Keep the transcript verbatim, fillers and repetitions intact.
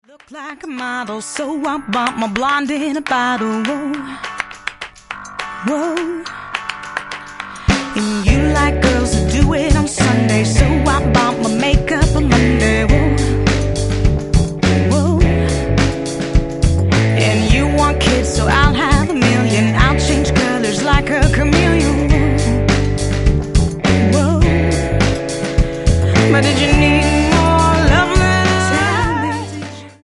Look like a model, so I bought my blonde in a bottle. Whoa, whoa. And